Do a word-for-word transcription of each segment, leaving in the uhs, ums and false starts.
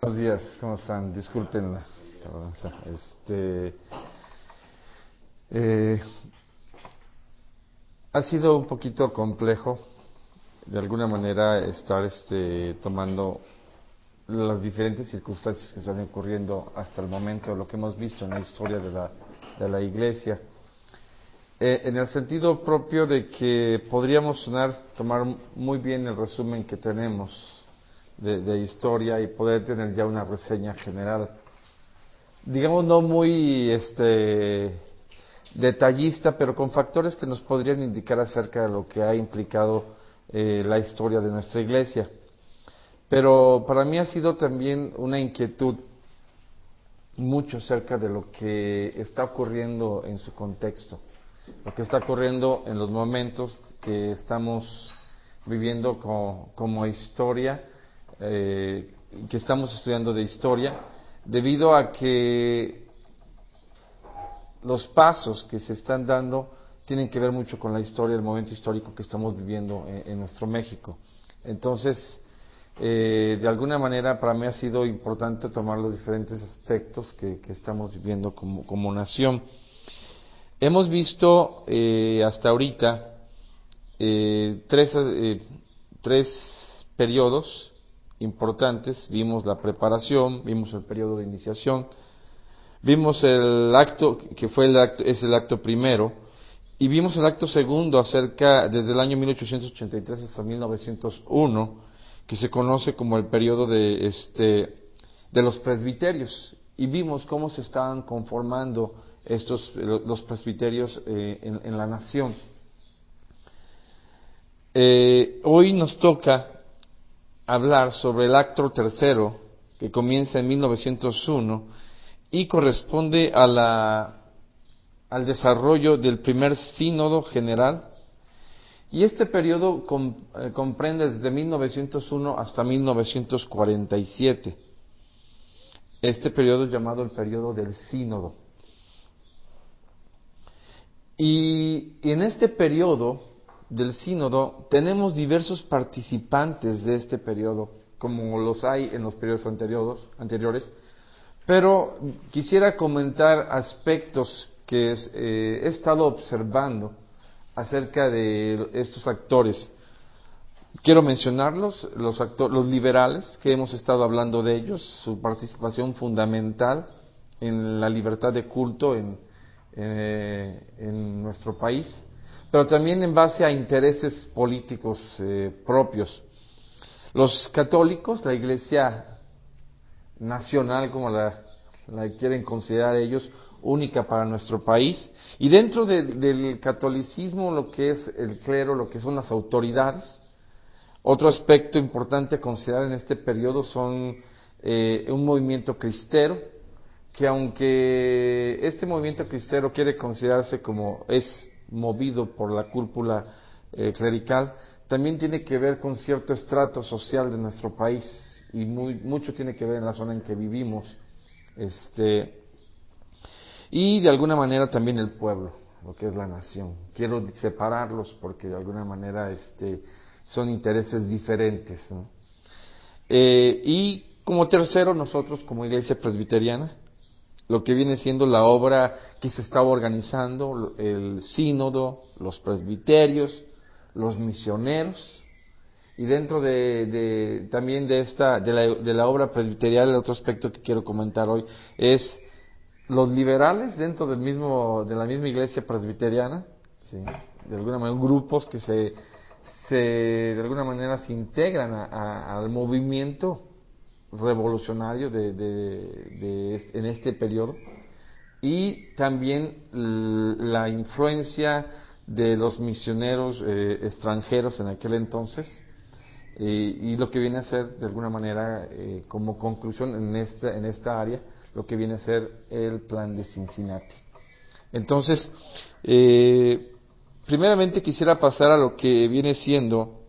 Buenos días, ¿cómo están? Disculpen la tardanza. Este, eh, ha sido un poquito complejo, de alguna manera, estar este, tomando las diferentes circunstancias que están ocurriendo hasta el momento, lo que hemos visto en la historia de la, de la Iglesia. Eh, en el sentido propio de que podríamos sonar, tomar muy bien el resumen que tenemos de, de historia y poder tener ya una reseña general, digamos no muy este detallista, pero con factores que nos podrían indicar acerca de lo que ha implicado eh, la historia de nuestra Iglesia. Pero para mí ha sido también una inquietud mucho acerca de lo que está ocurriendo en su contexto, lo que está ocurriendo en los momentos que estamos viviendo como, como historia, eh, que estamos estudiando de historia, debido a que los pasos que se están dando tienen que ver mucho con la historia, el momento histórico que estamos viviendo en, en nuestro México. Entonces, eh, de alguna manera para mí ha sido importante tomar los diferentes aspectos que, que estamos viviendo como, como nación. Hemos visto eh, hasta ahorita eh, tres, eh, tres periodos importantes. Vimos la preparación, vimos el periodo de iniciación, vimos el acto que fue el acto, es el acto primero, y vimos el acto segundo acerca desde el año mil ochocientos ochenta y tres hasta mil novecientos uno, que se conoce como el periodo de este de los presbiterios, y vimos cómo se estaban conformando estos los presbiterios eh, en, en la nación. Eh, hoy nos toca hablar sobre el acto tercero, que comienza en mil novecientos uno y corresponde a la, al desarrollo del primer sínodo general, y este periodo com, eh, comprende desde mil novecientos uno hasta mil novecientos cuarenta y siete. Este periodo es llamado el periodo del sínodo. Y en este periodo del sínodo tenemos diversos participantes de este periodo, como los hay en los periodos anteriores, anteriores, pero quisiera comentar aspectos que es, eh, he estado observando acerca de estos actores. Quiero mencionarlos, los, actores, los liberales, que hemos estado hablando de ellos, su participación fundamental en la libertad de culto en, eh, en nuestro país, pero también en base a intereses políticos eh, propios. Los católicos, la Iglesia nacional, como la, la quieren considerar ellos, única para nuestro país, y dentro de, del catolicismo, lo que es el clero, lo que son las autoridades. Otro aspecto importante a considerar en este periodo son eh, un movimiento cristero, que aunque este movimiento cristero quiere considerarse como es movido por la cúpula eh, clerical, también tiene que ver con cierto estrato social de nuestro país, y muy, mucho tiene que ver en la zona en que vivimos, este, y de alguna manera también el pueblo, lo que es la nación. Quiero separarlos porque de alguna manera este, son intereses diferentes, ¿no? Eh, y como tercero, nosotros como Iglesia Presbiteriana, lo que viene siendo la obra que se estaba organizando, el sínodo, los presbiterios, los misioneros, y dentro de, de también de esta de la, de la obra presbiterial, el otro aspecto que quiero comentar hoy es los liberales dentro del mismo de la misma Iglesia Presbiteriana, ¿sí? De alguna manera grupos que se, se de alguna manera se integran a, a, al movimiento revolucionario de, de, de este, en este periodo, y también la influencia de los misioneros eh, extranjeros en aquel entonces, eh, y lo que viene a ser de alguna manera eh, como conclusión en esta, en esta área, lo que viene a ser el plan de Cincinnati. Entonces, eh, primeramente quisiera pasar a lo que viene siendo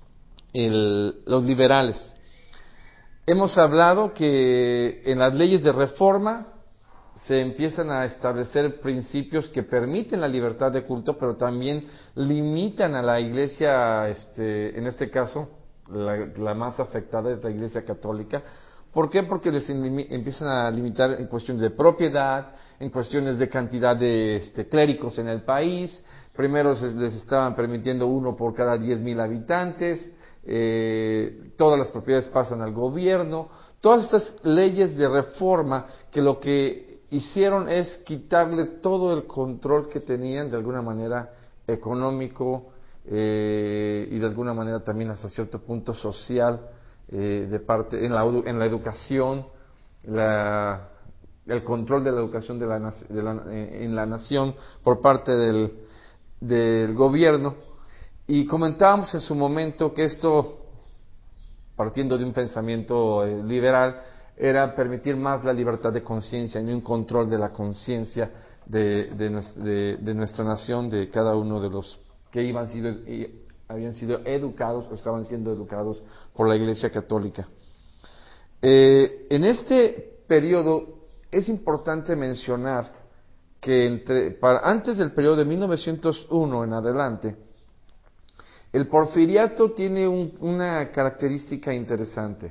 el, los liberales. Hemos hablado que en las leyes de reforma se empiezan a establecer principios que permiten la libertad de culto, pero también limitan a la Iglesia, este, en este caso, la, la más afectada es la Iglesia Católica, ¿Por qué? Porque les empiezan a limitar en cuestiones de propiedad, en cuestiones de cantidad de este, clérigos en el país. Primero se, les estaban permitiendo uno por cada diez mil habitantes, eh, todas las propiedades pasan al gobierno. Todas estas leyes de reforma que lo que hicieron es quitarle todo el control que tenían de alguna manera económico eh, y de alguna manera también hasta cierto punto social, eh, de parte en la, en la educación, la, el control de la educación de la, de la, en la nación por parte del, del gobierno. Y comentábamos en su momento que esto, partiendo de un pensamiento eh, liberal, era permitir más la libertad de conciencia y no un control de la conciencia de, de, de, de nuestra nación, de cada uno de los que iban sido, habían sido educados o estaban siendo educados por la Iglesia Católica. Eh, en este periodo es importante mencionar que entre, para, antes del periodo de mil novecientos uno en adelante, el porfiriato tiene un, una característica interesante.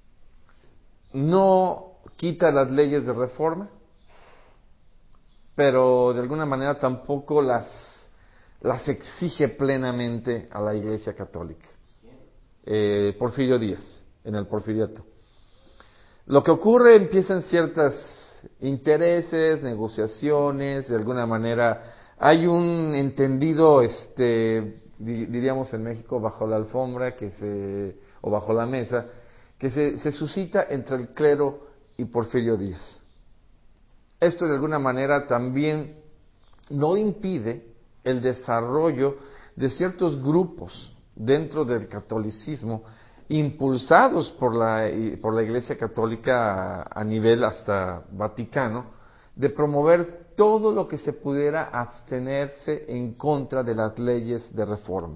No quita las leyes de reforma, pero de alguna manera tampoco las, las exige plenamente a la Iglesia Católica. Eh, Porfirio Díaz, en el porfiriato. Lo que ocurre, empiezan ciertos intereses, negociaciones, de alguna manera hay un entendido, este, diríamos en México, bajo la alfombra que se, o bajo la mesa, que se, se suscita entre el clero y Porfirio Díaz. Esto de alguna manera también no impide el desarrollo de ciertos grupos dentro del catolicismo impulsados por la, por la Iglesia Católica a, a nivel hasta Vaticano, de promover todo lo que se pudiera abstenerse en contra de las leyes de reforma.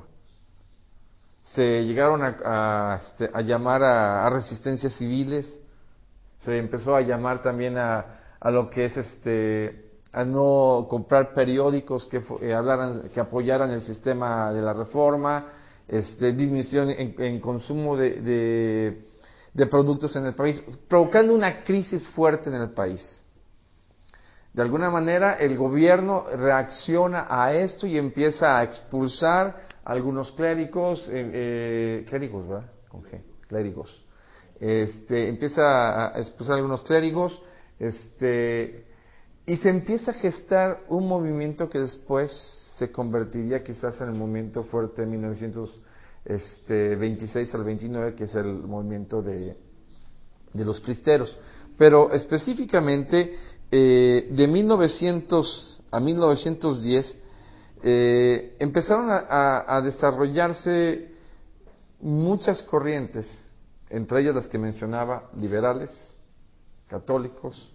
Se llegaron a, a, este, a llamar a, a resistencias civiles, se empezó a llamar también a, a lo que es este a no comprar periódicos que eh, hablaran, que apoyaran el sistema de la reforma, este, disminución en, en consumo de, de, de productos en el país, provocando una crisis fuerte en el país. De alguna manera el gobierno reacciona a esto y empieza a expulsar a algunos clérigos, eh, eh, clérigos, ¿verdad? Con G, clérigos. Este, empieza a expulsar a algunos clérigos, este, y se empieza a gestar un movimiento que después se convertiría quizás en el movimiento fuerte de mil novecientos veintiséis al veintinueve, que es el movimiento de, de los cristeros. Pero específicamente eh, de mil novecientos a mil novecientos diez eh, empezaron a, a, a desarrollarse muchas corrientes, entre ellas las que mencionaba, liberales, católicos,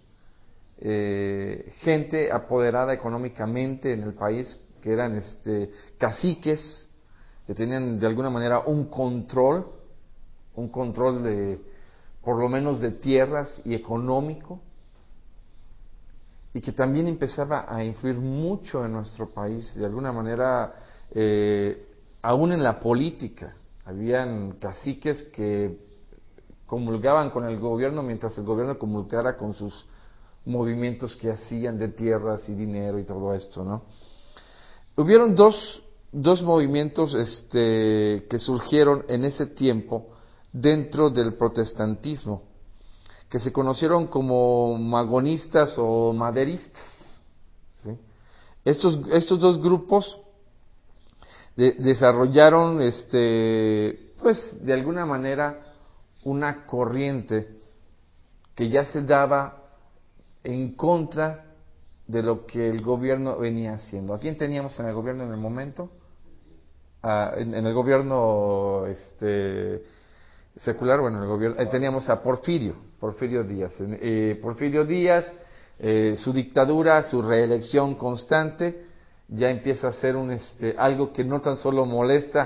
eh, gente apoderada económicamente en el país, que eran este, caciques, que tenían de alguna manera un control, un control de, por lo menos de tierras y económico, y que también empezaba a influir mucho en nuestro país, de alguna manera, eh, aún en la política. Habían caciques que comulgaban con el gobierno mientras el gobierno comulgara con sus movimientos que hacían de tierras y dinero y todo esto, ¿no? Hubieron dos, dos movimientos este, que surgieron en ese tiempo dentro del protestantismo, que se conocieron como magonistas o maderistas, ¿sí? Estos, estos dos grupos de, desarrollaron, este, pues, de alguna manera, una corriente que ya se daba en contra de lo que el gobierno venía haciendo. ¿A quién teníamos en el gobierno en el momento? Ah, en, en el gobierno este, secular, bueno, el gobierno, eh, teníamos a Porfirio, Porfirio Díaz. Eh, Porfirio Díaz, eh, su dictadura, su reelección constante, ya empieza a ser un, este, algo que no tan solo molesta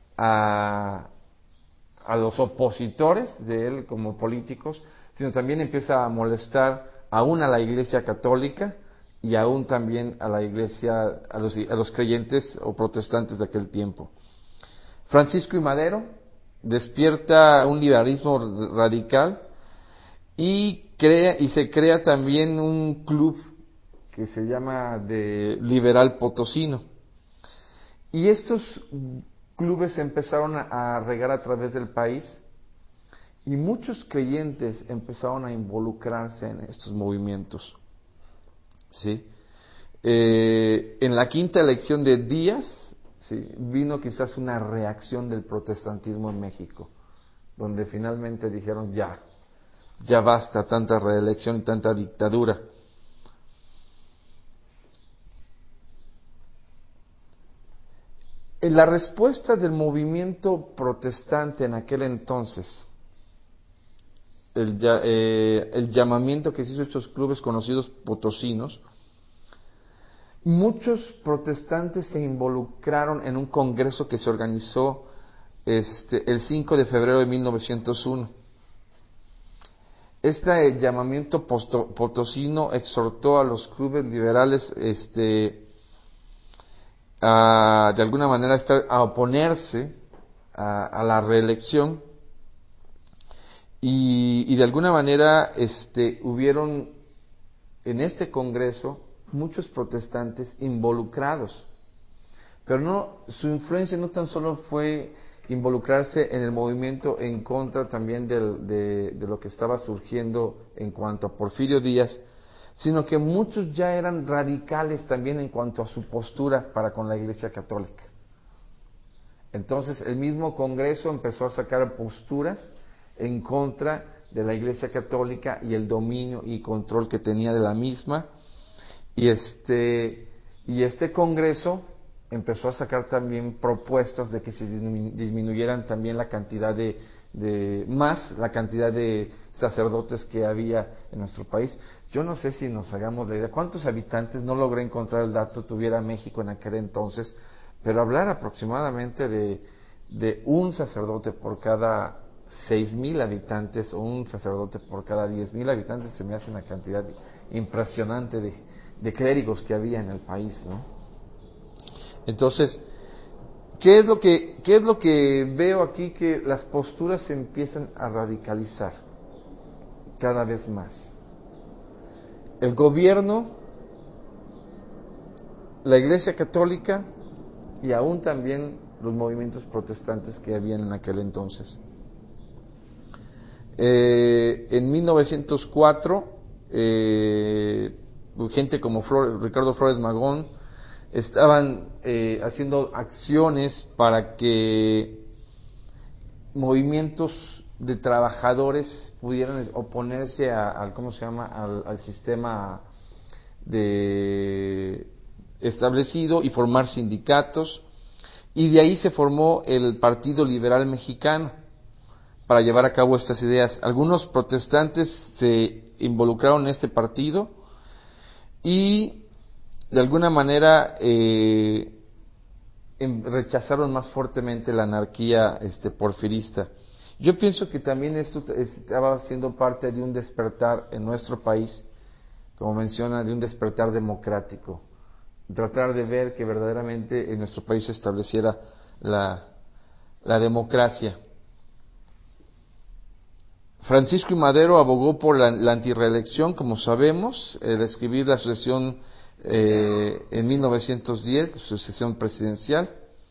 a, a los opositores de él como políticos, sino también empieza a molestar aún a la Iglesia Católica y aún también a la Iglesia, a los, a los creyentes o protestantes de aquel tiempo. Francisco I. Madero despierta un liberalismo radical y crea y se crea también un club que se llama de Liberal Potosino. Y estos clubes empezaron a, a regar a través del país y muchos creyentes empezaron a involucrarse en estos movimientos. ¿Sí? Eh, en la quinta elección de Díaz, ¿sí?, vino quizás una reacción del protestantismo en México, donde finalmente dijeron ya, ya basta tanta reelección y tanta dictadura. En la respuesta del movimiento protestante en aquel entonces, el, eh, el llamamiento que se hizo a estos clubes conocidos potosinos, muchos protestantes se involucraron en un congreso que se organizó este, el cinco de febrero de mil novecientos uno. Este llamamiento posto, potosino exhortó a los clubes liberales este, a, de alguna manera estar, a oponerse a, a la reelección y, y de alguna manera este, hubieron en este congreso muchos protestantes involucrados, pero no, su influencia no tan solo fue involucrarse en el movimiento en contra también del, de, de lo que estaba surgiendo en cuanto a Porfirio Díaz, sino que muchos ya eran radicales también en cuanto a su postura para con la Iglesia Católica. Entonces el mismo Congreso empezó a sacar posturas en contra de la Iglesia Católica y el dominio y control que tenía de la misma, y este, y este Congreso empezó a sacar también propuestas de que se disminuyeran también la cantidad de, de más la cantidad de sacerdotes que había en nuestro país. Yo no sé si nos hagamos la idea cuántos habitantes, no logré encontrar el dato, tuviera México en aquel entonces, pero hablar aproximadamente de, de un sacerdote por cada seis mil habitantes o un sacerdote por cada diez mil habitantes se me hace una cantidad impresionante de, de clérigos que había en el país, ¿no? Entonces, ¿qué es lo que, qué es lo que veo aquí? Que las posturas se empiezan a radicalizar cada vez más. El gobierno, la Iglesia Católica y aún también los movimientos protestantes que habían en aquel entonces. Eh, en mil novecientos cuatro, eh, gente como Flores, Ricardo Flores Magón, estaban eh, haciendo acciones para que movimientos de trabajadores pudieran oponerse al, ¿cómo se llama?, al, al sistema de establecido y formar sindicatos, y de ahí se formó el Partido Liberal Mexicano para llevar a cabo estas ideas. Algunos protestantes se involucraron en este partido y de alguna manera eh, rechazaron más fuertemente la anarquía este, porfirista. Yo pienso que también esto estaba siendo parte de un despertar en nuestro país, como menciona, de un despertar democrático, tratar de ver que verdaderamente en nuestro país se estableciera la, la democracia. Francisco I. Madero abogó por la, la antirreelección, como sabemos, al escribir la sucesión eh, en mil novecientos diez, la sucesión presidencial,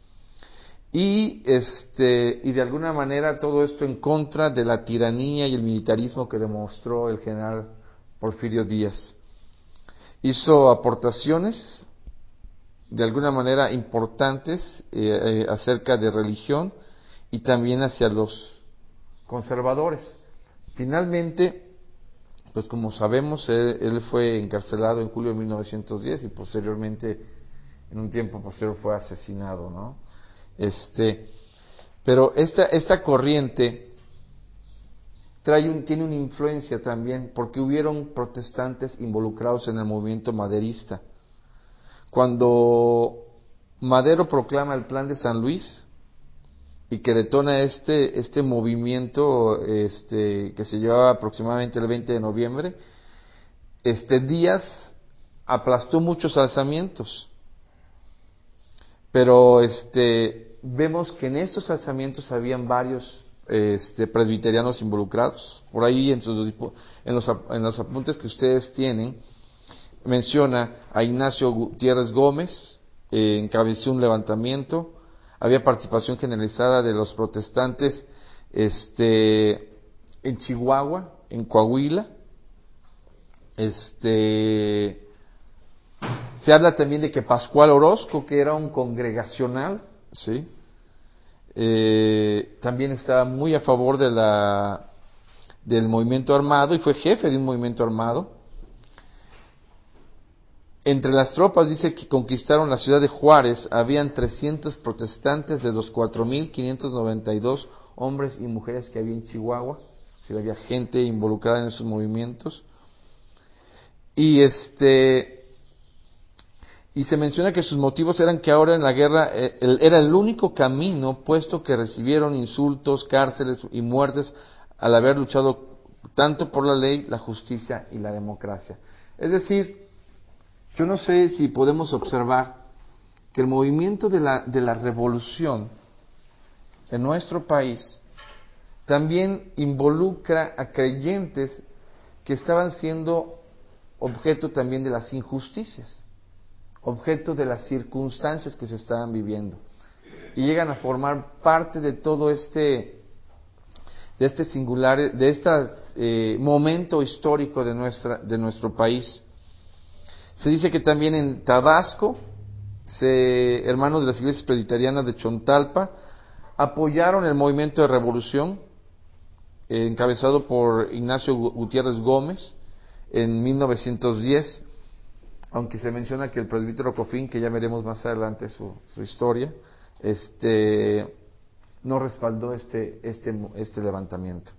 y este y de alguna manera todo esto en contra de la tiranía y el militarismo que demostró el general Porfirio Díaz. Hizo aportaciones de alguna manera importantes eh, eh, acerca de religión y también hacia los conservadores. Finalmente, pues como sabemos, él, él fue encarcelado en julio de mil novecientos diez y posteriormente, en un tiempo posterior, fue asesinado, ¿no? Este, pero esta, esta corriente trae un, tiene una influencia también, porque hubieron protestantes involucrados en el movimiento maderista. Cuando Madero proclama el Plan de San Luis y que detona este, este movimiento este, que se llevaba aproximadamente el veinte de noviembre, este Díaz aplastó muchos alzamientos, pero este vemos que en estos alzamientos habían varios este, presbiterianos involucrados. Por ahí en, sus, en, los, en los apuntes que ustedes tienen, menciona a Ignacio Gutiérrez Gómez, eh, encabezó un levantamiento, había participación generalizada de los protestantes este, en Chihuahua, en Coahuila. Este, se habla también de que Pascual Orozco, que era un congregacional, ¿sí? Eh, también estaba muy a favor de la, del movimiento armado y fue jefe de un movimiento armado. Entre las tropas dice que conquistaron la ciudad de Juárez, habían trescientos protestantes de los cuatro mil quinientos noventa y dos hombres y mujeres que había en Chihuahua, si había gente involucrada en esos movimientos. Y este y se menciona que sus motivos eran que ahora en la guerra eh, el, era el único camino, puesto que recibieron insultos, cárceles y muertes al haber luchado tanto por la ley, la justicia y la democracia. Es decir, yo no sé si podemos observar que el movimiento de la, de la revolución en nuestro país también involucra a creyentes que estaban siendo objeto también de las injusticias, objeto de las circunstancias que se estaban viviendo, y llegan a formar parte de todo este, de este singular, de este eh, momento histórico de nuestra, de nuestro país. Se dice que también en Tabasco, se, hermanos de las iglesias presbiterianas de Chontalpa apoyaron el movimiento de revolución eh, encabezado por Ignacio Gutiérrez Gómez en mil novecientos diez, aunque se menciona que el presbítero Cofín, que ya veremos más adelante su, su historia, este, no respaldó este, este, este levantamiento.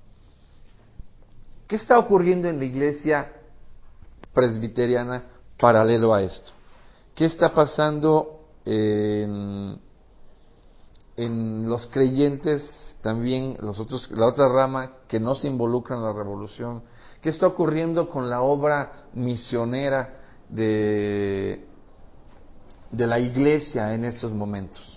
¿Qué está ocurriendo en la iglesia presbiteriana paralelo a esto? ¿Qué está pasando en, en los creyentes también, los otros, la otra rama que no se involucra en la revolución? ¿Qué está ocurriendo con la obra misionera de, de la iglesia en estos momentos?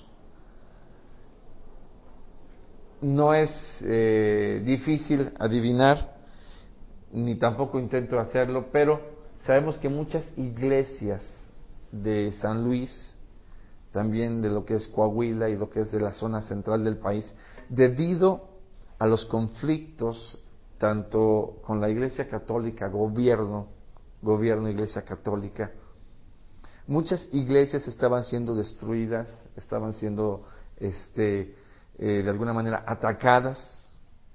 No es eh, difícil adivinar, ni tampoco intento hacerlo, pero sabemos que muchas iglesias de San Luis, también de lo que es Coahuila y lo que es de la zona central del país, debido a los conflictos tanto con la Iglesia Católica, gobierno, gobierno, Iglesia Católica, muchas iglesias estaban siendo destruidas, estaban siendo este, eh, de alguna manera atacadas,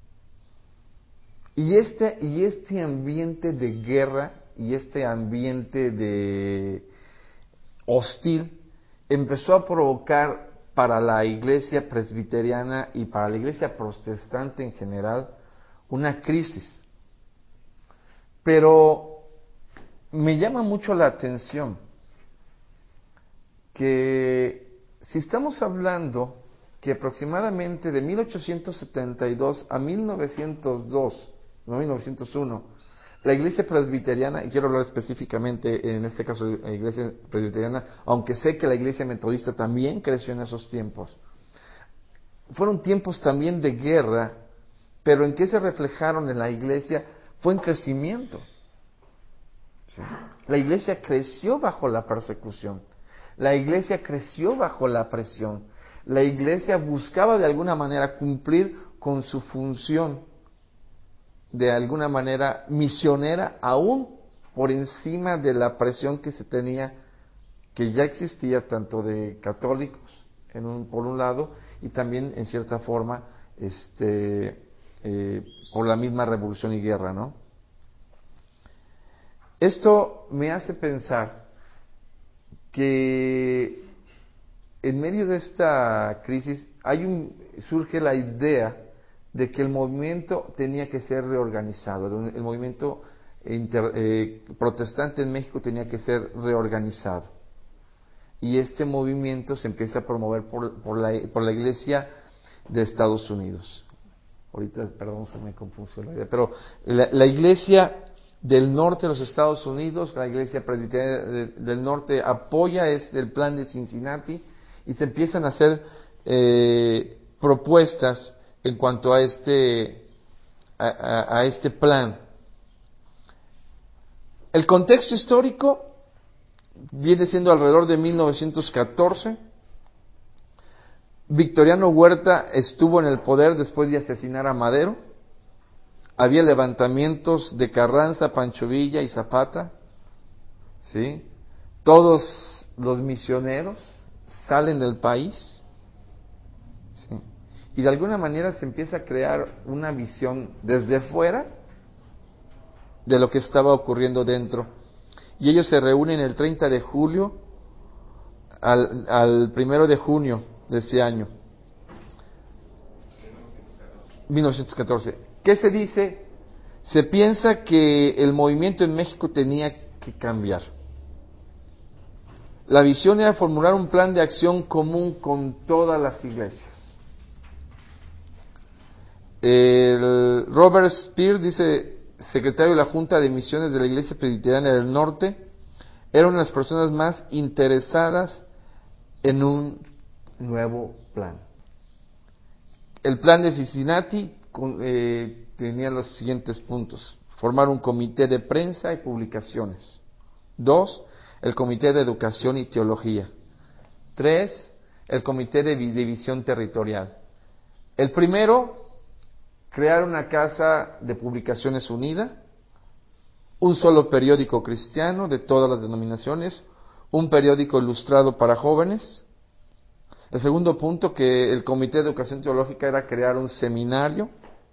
y este, y este ambiente de guerra y este ambiente de hostil empezó a provocar para la iglesia presbiteriana y para la iglesia protestante en general una crisis. Pero me llama mucho la atención que si estamos hablando que aproximadamente de mil ochocientos setenta y dos a mil novecientos dos, no mil novecientos uno, la iglesia presbiteriana, y quiero hablar específicamente en este caso de la iglesia presbiteriana, aunque sé que la iglesia metodista también creció en esos tiempos, fueron tiempos también de guerra, pero en qué se reflejaron en la iglesia fue en crecimiento. ¿Sí? La iglesia creció bajo la persecución, la iglesia creció bajo la presión, la iglesia buscaba de alguna manera cumplir con su función de alguna manera misionera, aún por encima de la presión que se tenía, que ya existía tanto de católicos en un, por un lado, y también en cierta forma este, eh, por la misma revolución y guerra, ¿no? Esto me hace pensar que en medio de esta crisis hay un, surge la idea de que el movimiento tenía que ser reorganizado, el movimiento inter, eh, protestante en México tenía que ser reorganizado, y este movimiento se empieza a promover por, por, la, por la iglesia de Estados Unidos. Ahorita, perdón, se me confundió la idea, pero la, la iglesia del norte de los Estados Unidos, la iglesia presbiteriana del norte apoya este, el plan de Cincinnati, y se empiezan a hacer eh, propuestas en cuanto a este, a, a, a este plan. El contexto histórico viene siendo alrededor de mil novecientos catorce. Victoriano Huerta estuvo en el poder después de asesinar a Madero. Había levantamientos de Carranza, Pancho Villa y Zapata, ¿sí? Todos los misioneros salen del país, ¿sí? Y de alguna manera se empieza a crear una visión desde fuera de lo que estaba ocurriendo dentro. Y ellos se reúnen el treinta de julio al, al primero de junio de ese año, mil novecientos catorce. ¿Qué se dice? Se piensa que el movimiento en México tenía que cambiar. La visión era formular un plan de acción común con todas las iglesias. El Robert Speer, dice, secretario de la Junta de Misiones de la Iglesia Presbiteriana del Norte, era una de las personas más interesadas en un nuevo plan. El plan de Cincinnati eh, tenía los siguientes puntos: formar un comité de prensa y publicaciones. Dos, el comité de educación y teología. Tres, el comité de división territorial. El primero, crear una casa de publicaciones unida, un solo periódico cristiano de todas las denominaciones, un periódico ilustrado para jóvenes. El segundo punto, que el comité de educación teológica era crear un seminario,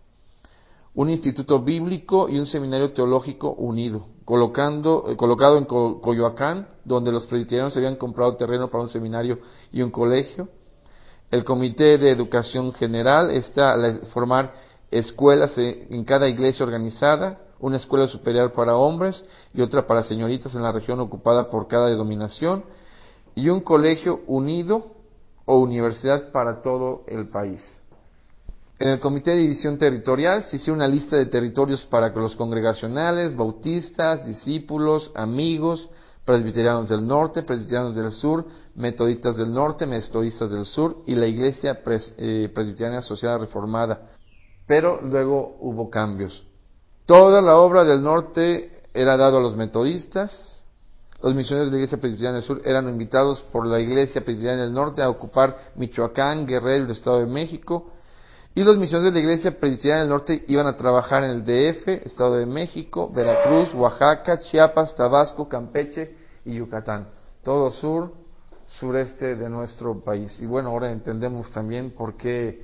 un instituto bíblico y un seminario teológico unido, colocando, eh, colocado en Co- Coyoacán, donde los presbiterianos habían comprado terreno para un seminario y un colegio. El comité de educación general está a formar escuelas en cada iglesia organizada, una escuela superior para hombres y otra para señoritas en la región ocupada por cada denominación, y un colegio unido o universidad para todo el país. En el comité de división territorial se hizo una lista de territorios para que los congregacionales, bautistas, discípulos, amigos, presbiterianos del norte, presbiterianos del sur, metodistas del norte, metodistas del sur y la iglesia pres, eh, presbiteriana asociada reformada. Pero luego hubo cambios. Toda la obra del norte era dado a los metodistas. Los misioneros de la iglesia presbiteriana del sur eran invitados por la iglesia presbiteriana del norte a ocupar Michoacán, Guerrero y el Estado de México. Y los misioneros de la iglesia presbiteriana del norte iban a trabajar en el D F, Estado de México, Veracruz, Oaxaca, Chiapas, Tabasco, Campeche y Yucatán. Todo sur, sureste de nuestro país. Y bueno, ahora entendemos también por qué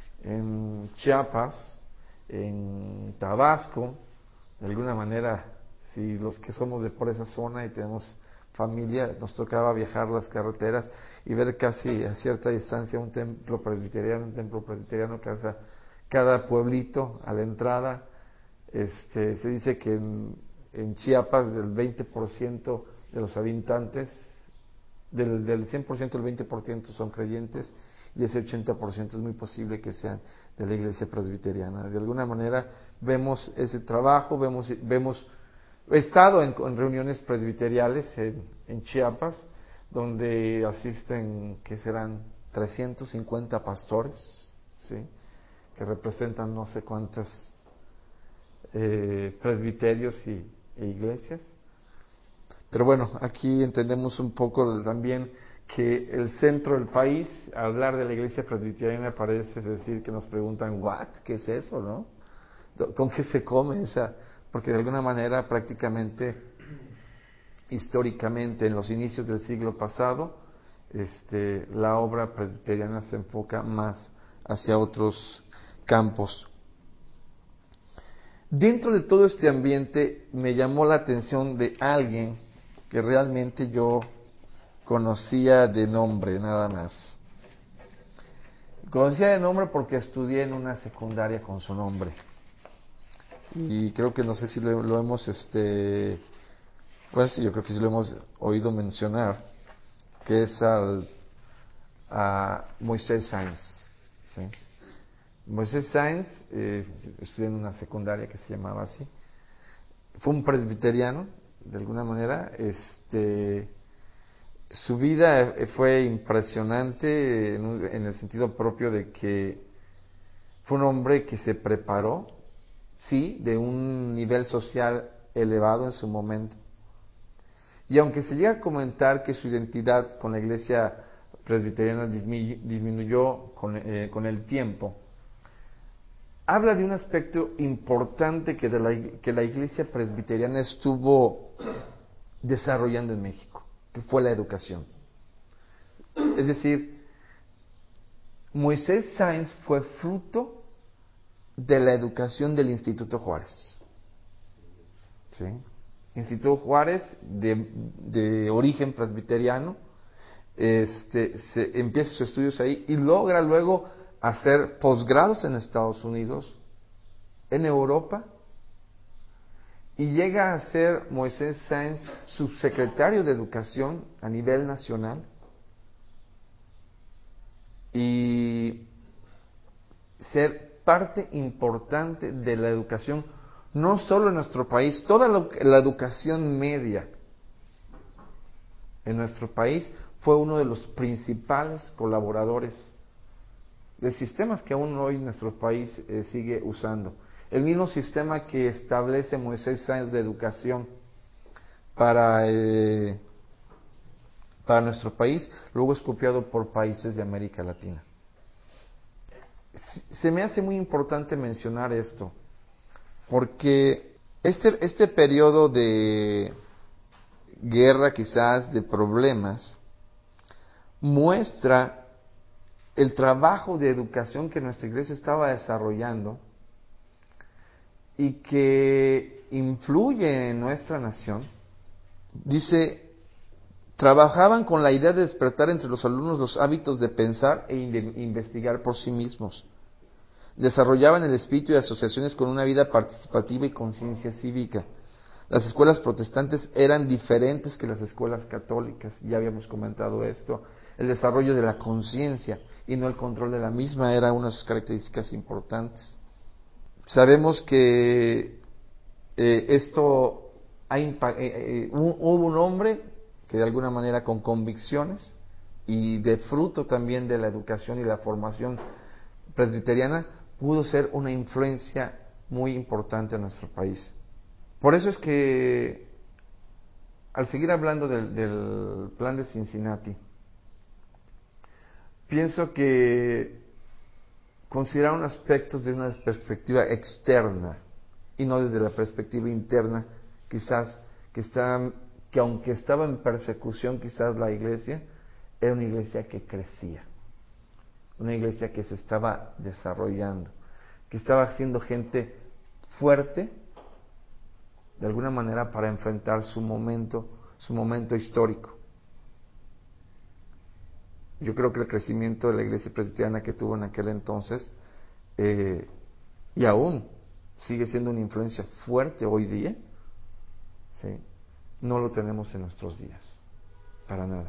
en Chiapas, en Tabasco, de alguna manera, si los que somos de por esa zona y tenemos familia, nos tocaba viajar las carreteras y ver casi a cierta distancia un templo presbiteriano, un templo presbiteriano, cada, cada pueblito a la entrada. Este, se dice que en, en Chiapas del veinte por ciento de los habitantes, del, del cien por ciento el veinte por ciento son creyentes, y ese ochenta por ciento es muy posible que sean de la iglesia presbiteriana. De alguna manera vemos ese trabajo, vemos, vemos he estado en, en reuniones presbiteriales en, en Chiapas, donde asisten, que serán trescientos cincuenta pastores, ¿sí?, que representan no sé cuántas eh, presbiterios y, e iglesias. Pero bueno, aquí entendemos un poco también que el centro del país, al hablar de la iglesia presbiteriana, parece decir que nos preguntan, ¿what? ¿Qué es eso, no? ¿Con qué se come esa? Porque de alguna manera, prácticamente, históricamente, en los inicios del siglo pasado, este, la obra presbiteriana se enfoca más hacia otros campos. Dentro de todo este ambiente me llamó la atención de alguien que realmente yo conocía de nombre, nada más. Conocía de nombre porque estudié en una secundaria con su nombre. Y creo que no sé si lo, lo hemos, este, bueno, sí, yo creo que sí lo hemos oído mencionar, que es al, a Moisés Sáenz, ¿sí? Moisés Sáenz, eh, estudié en una secundaria que se llamaba así, fue un presbiteriano, de alguna manera. Este, su vida fue impresionante en, un, en el sentido propio de que Fue un hombre que se preparó, sí, de un nivel social elevado en su momento. Y aunque se llega a comentar que su identidad con la iglesia presbiteriana disminuyó con, eh, con el tiempo, habla de un aspecto importante que, de la, que la iglesia presbiteriana estuvo desarrollando en México, que fue la educación. Es decir, Moisés Sáenz fue fruto de la educación del Instituto Juárez. ¿Sí? Instituto Juárez, de, de origen presbiteriano, este, se, empieza sus estudios ahí y logra luego hacer posgrados en Estados Unidos, en Europa, y llega a ser Moisés Sáenz subsecretario de Educación a nivel nacional y ser parte importante de la educación, no solo en nuestro país, toda la, la educación media en nuestro país, fue uno de los principales colaboradores de sistemas que aún hoy nuestro país eh, sigue usando. El mismo sistema que establece Moisés Sáenz de educación para, eh, para nuestro país, luego es copiado por países de América Latina. Se me hace muy importante mencionar esto, porque este, este periodo de guerra, quizás de problemas, muestra el trabajo de educación que nuestra iglesia estaba desarrollando y que influye en nuestra nación. Dice, trabajaban con la idea de despertar entre los alumnos los hábitos de pensar e investigar por sí mismos. Desarrollaban el espíritu de asociaciones con una vida participativa y conciencia cívica. Las escuelas protestantes eran diferentes que las escuelas católicas, ya habíamos comentado esto. El desarrollo de la conciencia y no el control de la misma era una de sus características importantes. Sabemos que eh, esto ha impa- eh, eh, hubo un hombre que de alguna manera con convicciones y de fruto también de la educación y la formación presbiteriana pudo ser una influencia muy importante en nuestro país. Por eso es que al seguir hablando del, del plan de Cincinnati, pienso que consideraron aspectos de una perspectiva externa y no desde la perspectiva interna, quizás que, está, que aunque estaba en persecución quizás la iglesia, era una iglesia que crecía, una iglesia que se estaba desarrollando, que estaba haciendo gente fuerte de alguna manera para enfrentar su momento, su momento histórico. Yo creo que el crecimiento de la iglesia presbiteriana que tuvo en aquel entonces eh, y aún sigue siendo una influencia fuerte hoy día, ¿sí? No lo tenemos en nuestros días, para nada.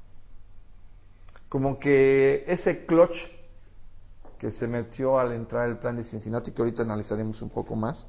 Como que ese clutch que se metió al entrar el plan de Cincinnati, que ahorita analizaremos un poco más,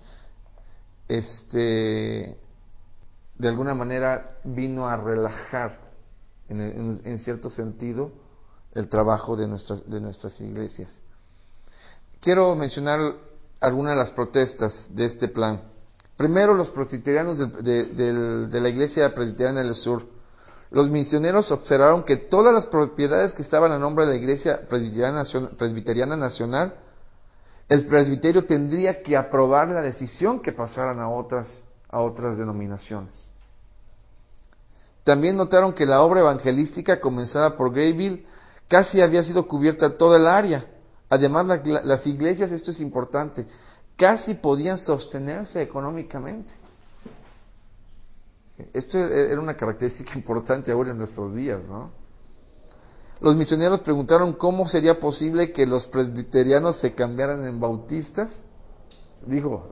este, de alguna manera vino a relajar, en, en, en cierto sentido, el trabajo de nuestras, de nuestras iglesias. Quiero mencionar algunas de las protestas de este plan. Primero, los presbiterianos de, de, de, de la iglesia presbiteriana del sur. Los misioneros observaron que todas las propiedades que estaban a nombre de la iglesia presbiteriana, presbiteriana nacional, el presbiterio tendría que aprobar la decisión que pasaran a otras, a otras denominaciones. También notaron que la obra evangelística comenzada por Graybill casi había sido cubierta toda el área. Además, la, la, las iglesias, esto es importante, casi podían sostenerse económicamente. Esto era una característica importante ahora en nuestros días, ¿no? Los misioneros preguntaron cómo sería posible que los presbiterianos se cambiaran en bautistas. Dijo,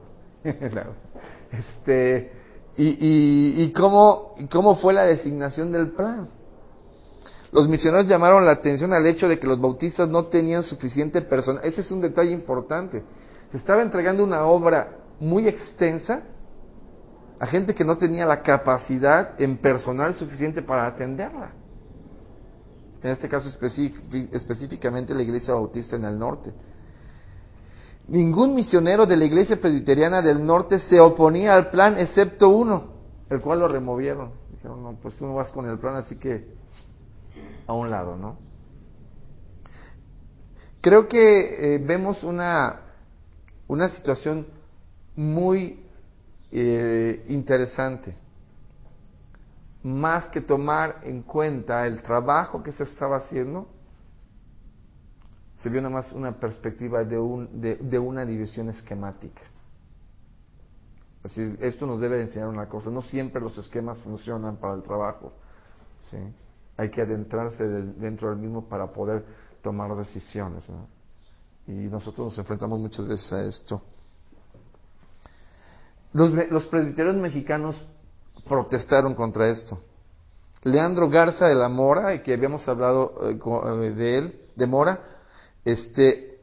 este, y, y, y cómo, y cómo fue la designación del plan. Los misioneros llamaron la atención al hecho de que los bautistas no tenían suficiente personal. Ese es un detalle importante. Se estaba entregando una obra muy extensa a gente que no tenía la capacidad en personal suficiente para atenderla. En este caso específicamente la Iglesia Bautista en el norte. Ningún misionero de la iglesia presbiteriana del norte se oponía al plan, excepto uno, el cual lo removieron. Dijeron, no, pues tú no vas con el plan, así que a un lado, ¿no? Creo que eh, vemos una, una situación muy eh, interesante. Más que tomar en cuenta el trabajo que se estaba haciendo, se vio nada más una perspectiva de, un, de, de una división esquemática. Así, esto nos debe de enseñar una cosa: no siempre los esquemas funcionan para el trabajo, ¿sí? Hay que adentrarse del, dentro del mismo para poder tomar decisiones, ¿no? Y nosotros nos enfrentamos muchas veces a esto. Los, los presbiterianos mexicanos protestaron contra esto. Leandro Garza de la Mora, que habíamos hablado eh, de él, de Mora, este,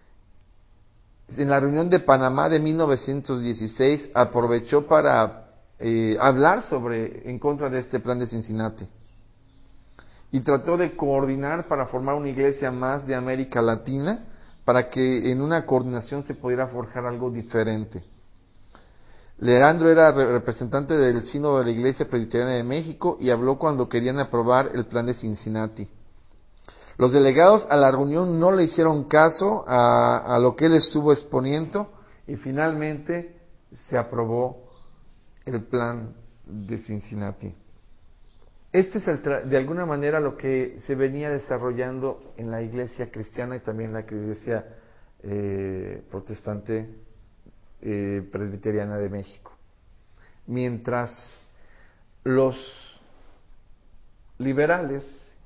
en la reunión de Panamá de mil novecientos dieciséis aprovechó para eh, hablar sobre, en contra de este plan de Cincinnati, y trató de coordinar para formar una iglesia más de América Latina, para que en una coordinación se pudiera forjar algo diferente. Leandro era representante del sínodo de la Iglesia Presbiteriana de México y habló cuando querían aprobar el plan de Cincinnati. Los delegados a la reunión no le hicieron caso a, a lo que él estuvo exponiendo, y finalmente se aprobó el plan de Cincinnati. Este es el tra- de alguna manera lo que se venía desarrollando en la iglesia cristiana y también en la iglesia eh, protestante eh, presbiteriana de México. Mientras los liberales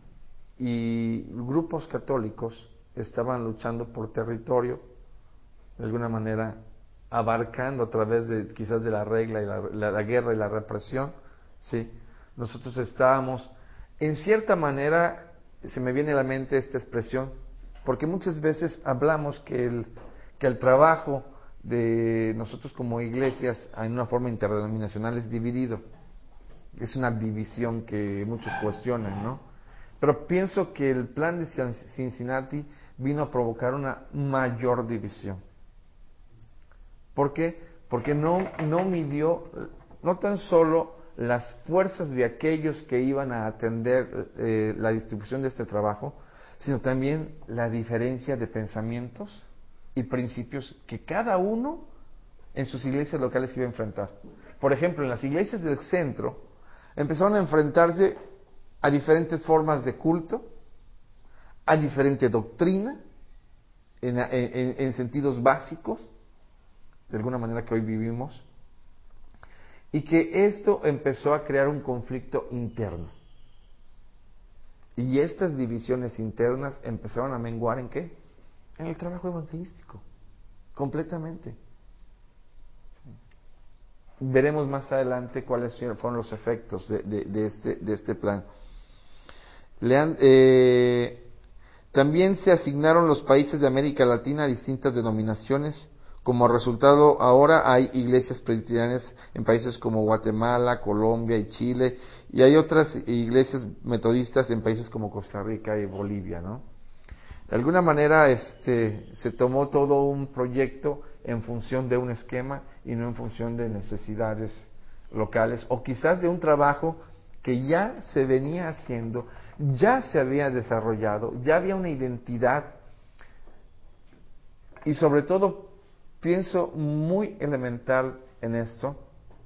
y grupos católicos estaban luchando por territorio, de alguna manera abarcando a través de quizás de la regla y la, la, la guerra y la represión, ¿sí? Nosotros estábamos, en cierta manera, se me viene a la mente esta expresión, porque muchas veces hablamos que el, que el trabajo de nosotros como iglesias en una forma interdenominacional es dividido. Es una división que muchos cuestionan, ¿no? Pero pienso que el plan de Cincinnati vino a provocar una mayor división. ¿Por qué? Porque no, no midió, no tan solo las fuerzas de aquellos que iban a atender eh, la distribución de este trabajo, sino también la diferencia de pensamientos y principios que cada uno en sus iglesias locales iba a enfrentar. Por ejemplo, en las iglesias del centro empezaron a enfrentarse a diferentes formas de culto, a diferente doctrina, en, en, en sentidos básicos, de alguna manera que hoy vivimos, y que esto empezó a crear un conflicto interno. Y estas divisiones internas empezaron a menguar ¿en qué? En el trabajo evangelístico, completamente. Veremos más adelante cuáles fueron los efectos de, de, de, este, de este plan. Lean, eh, también se asignaron los países de América Latina a distintas denominaciones. Como resultado, ahora hay iglesias presbiterianas en países como Guatemala, Colombia y Chile, y hay otras iglesias metodistas en países como Costa Rica y Bolivia, ¿no? De alguna manera este, se tomó todo un proyecto en función de un esquema y no en función de necesidades locales, o quizás de un trabajo que ya se venía haciendo, ya se había desarrollado, ya había una identidad, y sobre todo pienso muy elemental en esto,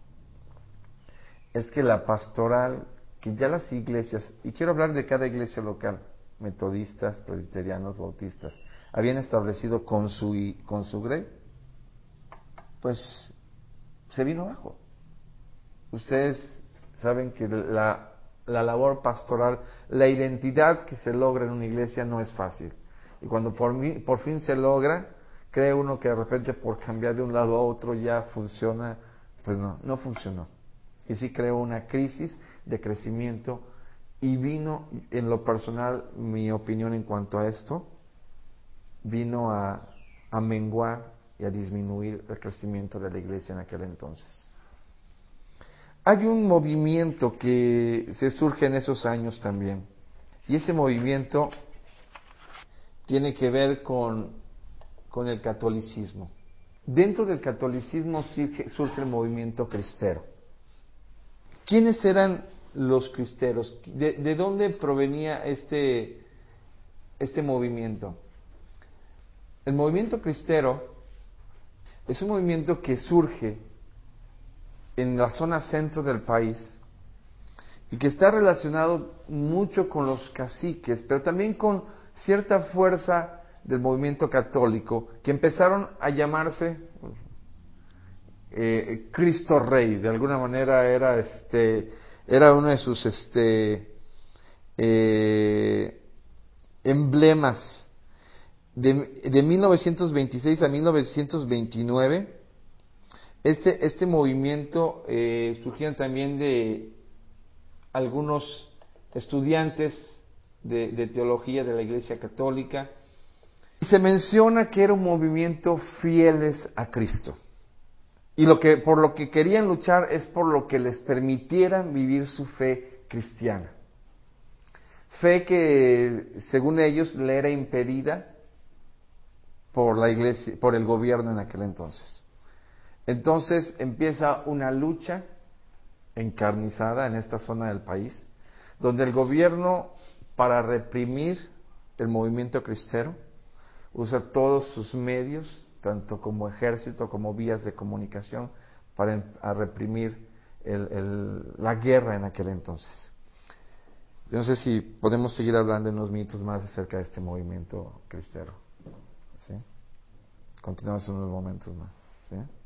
es que la pastoral, que ya las iglesias, y quiero hablar de cada iglesia local, metodistas, presbiterianos, bautistas, habían establecido con su, con su grey, pues se vino abajo. Ustedes saben que la, la labor pastoral, la identidad que se logra en una iglesia no es fácil. Y cuando por, por fin se logra, cree uno que de repente por cambiar de un lado a otro ya funciona. Pues no, no funcionó. Y sí creó una crisis de crecimiento, y vino, en lo personal, mi opinión en cuanto a esto, vino a, a menguar y a disminuir el crecimiento de la iglesia en aquel entonces. Hay un movimiento que se surge en esos años también, y ese movimiento tiene que ver con con el catolicismo. Dentro del catolicismo surge, surge el movimiento cristero. ¿Quiénes eran los cristeros? ¿De, de dónde provenía este, este movimiento? El movimiento cristero es un movimiento que surge en la zona centro del país y que está relacionado mucho con los caciques, pero también con cierta fuerza del movimiento católico, que empezaron a llamarse eh, Cristo Rey. De alguna manera era este era uno de sus este eh, emblemas. De, de mil novecientos veintiséis a mil novecientos veintinueve, este, este movimiento eh, surgían también de algunos estudiantes de, de teología de la Iglesia Católica. Y se menciona que era un movimiento fieles a Cristo. Y lo que, por lo que querían luchar es por lo que les permitiera vivir su fe cristiana. Fe que, según ellos, le era impedida por la iglesia, por el gobierno en aquel entonces. Entonces empieza una lucha encarnizada en esta zona del país, donde el gobierno, para reprimir el movimiento cristero, usa todos sus medios, tanto como ejército como vías de comunicación, para a reprimir el, el, la guerra en aquel entonces. Yo no sé si podemos seguir hablando en unos minutos más acerca de este movimiento cristero. ¿Sí? Continuamos en unos momentos más. ¿Sí?